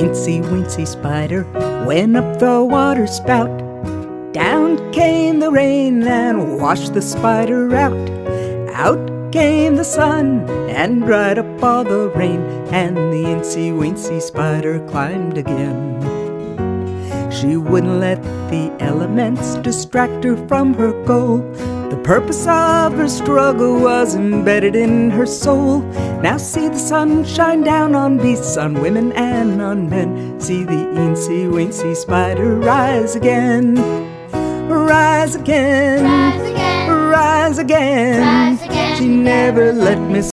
teensy weensy spider went up the water spout. Down came the rain and washed the spider out. Out came the sun and dried up all the rain, and the teensy weensy spider climbed again. She wouldn't let the elements distract her from her goal. The purpose of her struggle was embedded in her soul. Now see the sun shine down on beasts, on women and on men. See the teensy weensy spider rise again. Rise again. Rise again. Rise again. Rise again. She never let me